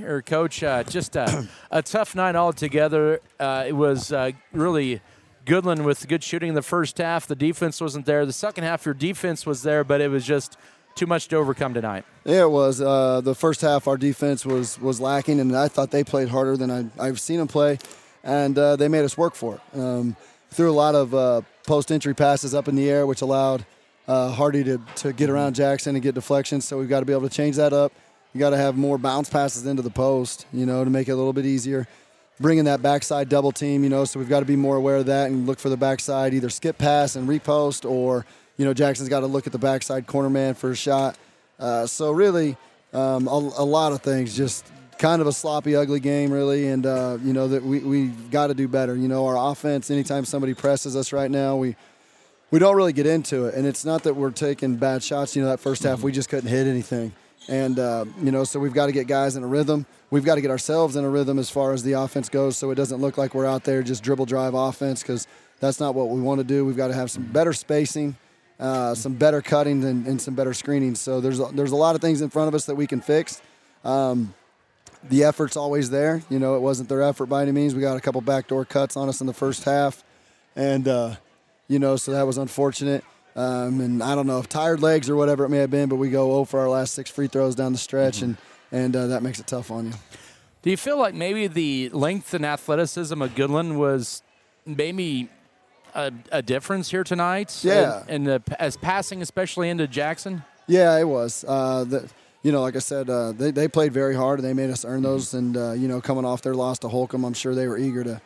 or Coach. Just a tough night altogether. It was really Goodland with good shooting in the first half. The defense wasn't there. The second half, your defense was there, but it was just too much to overcome tonight. Yeah, it was. The first half, our defense was lacking, and I thought they played harder than I've seen them play, and they made us work for it. Threw a lot of post-entry passes up in the air, which allowed Hardy to get around Jackson and get deflections, so we've got to be able to change that up. You got to have more bounce passes into the post, to make it a little bit easier. Bringing that backside double team, so we've got to be more aware of that and look for the backside, either skip pass and repost, or, Jackson's got to look at the backside corner man for a shot. So really, a lot of things, just kind of a sloppy, ugly game, really, and, that we got to do better. Our offense, anytime somebody presses us right now, we don't really get into it, and it's not that we're taking bad shots. That first half, we just couldn't hit anything. And, so we've got to get guys in a rhythm. We've got to get ourselves in a rhythm as far as the offense goes, so it doesn't look like we're out there just dribble drive offense, because that's not what we want to do. We've got to have some better spacing, some better cutting, and some better screening. So there's a lot of things in front of us that we can fix. The effort's always there. It wasn't their effort by any means. We got a couple backdoor cuts on us in the first half, and, so that was unfortunate. And I don't know if tired legs or whatever it may have been, but we go 0 for our last 6 free throws down the stretch, and that makes it tough on you. Do you feel like maybe the length and athleticism of Goodland was maybe a difference here tonight? Yeah. As passing, especially into Jackson? Yeah, it was. Like I said, they played very hard, and they made us earn those. And, coming off their loss to Holcomb, I'm sure they were eager to,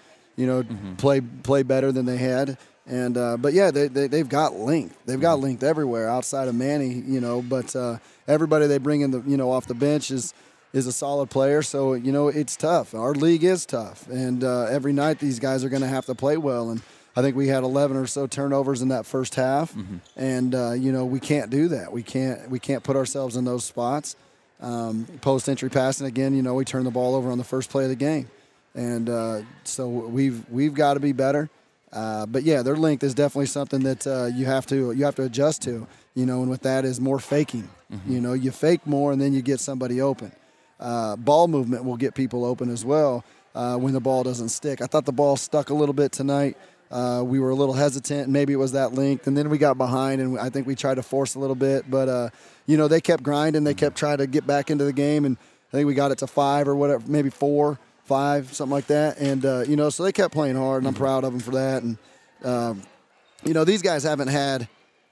play better than they had. And but yeah, they've got length. They've got length everywhere outside of Manny, But everybody they bring in off the bench is a solid player. So it's tough. Our league is tough, and every night these guys are going to have to play well. And I think we had 11 or so turnovers in that first half, and we can't do that. We can't put ourselves in those spots. Post entry passing again. We turn the ball over on the first play of the game, and so we've got to be better. But yeah, their length is definitely something that you have to adjust to, and with that is more faking. You fake more and then you get somebody open. Ball movement will get people open as well when the ball doesn't stick. I thought the ball stuck a little bit tonight. We were a little hesitant, and maybe it was that length, and then we got behind, and I think we tried to force a little bit. But they kept grinding. They kept trying to get back into the game, and I think we got it to 5 or whatever, maybe 4. 5, something like that. And, so they kept playing hard, and I'm proud of them for that. And, these guys haven't had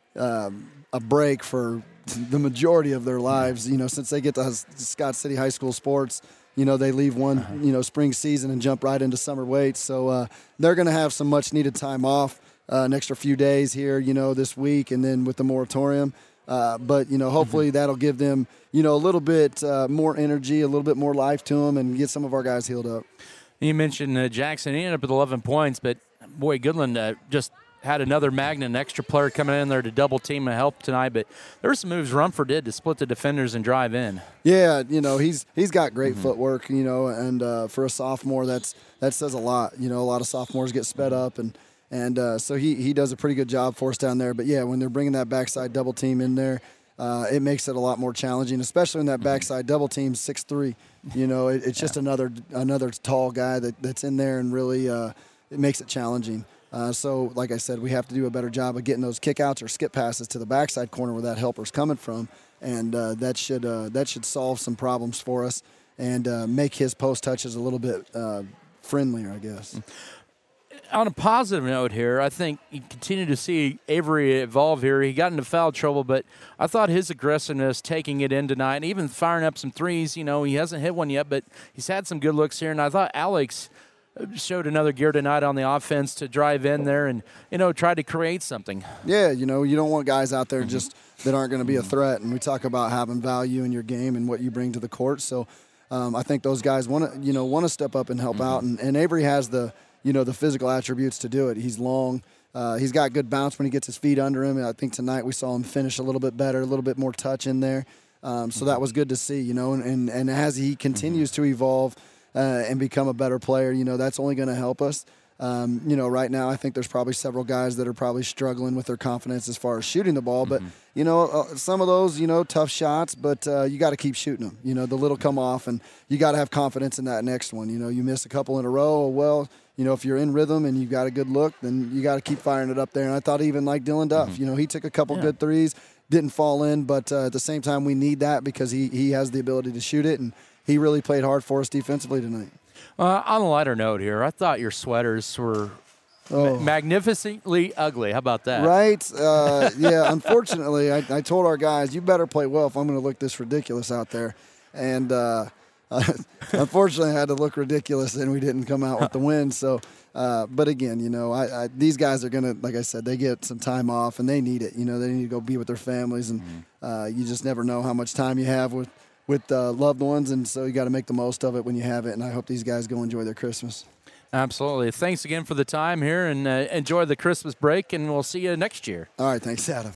a break for the majority of their lives, since they get to Scott City High School sports. They leave one, spring season and jump right into summer weights. So they're going to have some much-needed time off, an extra few days here, this week, and then with the moratorium. But hopefully that'll give them, a little bit more energy, a little bit more life to them, and get some of our guys healed up. You mentioned Jackson. He ended up with 11 points, but, boy, Goodland just had another magnet, an extra player coming in there to double team and help tonight. But there were some moves Rumford did to split the defenders and drive in. Yeah, he's got great footwork, and for a sophomore, that says a lot. A lot of sophomores get sped up, and so he does a pretty good job for us down there. But, yeah, when they're bringing that backside double team in there, it makes it a lot more challenging, especially when that backside double team's 6'3". It's just another tall guy that's in there, and really it makes it challenging. So, like I said, we have to do a better job of getting those kickouts or skip passes to the backside corner where that helper's coming from, and that should solve some problems for us and make his post touches a little bit friendlier, I guess. On a positive note here, I think you continue to see Avery evolve here. He got into foul trouble, but I thought his aggressiveness, taking it in tonight, and even firing up some threes, he hasn't hit one yet, but he's had some good looks here. And I thought Alex showed another gear tonight on the offense to drive in there and, try to create something. Yeah, you don't want guys out there just that aren't going to be a threat. And we talk about having value in your game and what you bring to the court. So I think those guys want to step up and help out. And Avery has the physical attributes to do it. He's long. He's got good bounce when he gets his feet under him. And I think tonight we saw him finish a little bit better, a little bit more touch in there. So that was good to see, and as he continues to evolve and become a better player, that's only going to help us. You know, right now I think there's probably several guys that are probably struggling with their confidence as far as shooting the ball. But, you know, some of those, you know, tough shots, but you got to keep shooting them. You know, the little come off, and you got to have confidence in that next one. You know, you miss a couple in a row, well, you know, if you're in rhythm and you've got a good look, then you got to keep firing it up there. And I thought even like Dylan Duff, you know, he took a couple good threes, didn't fall in, but at the same time we need that because he has the ability to shoot it, and he really played hard for us defensively tonight. On a lighter note here, I thought your sweaters were magnificently ugly. How about that? Right? Yeah, unfortunately, I told our guys, you better play well if I'm going to look this ridiculous out there. And unfortunately, I had to look ridiculous, and we didn't come out with the win. So, but again, you know, these guys are going to, like I said, they get some time off, and they need it. You know, they need to go be with their families, and you just never know how much time you have with loved ones, and so you got to make the most of it when you have it. And I hope these guys go enjoy their Christmas. Absolutely. Thanks again for the time here, and enjoy the Christmas break, and we'll see you next year. All right. Thanks, Adam.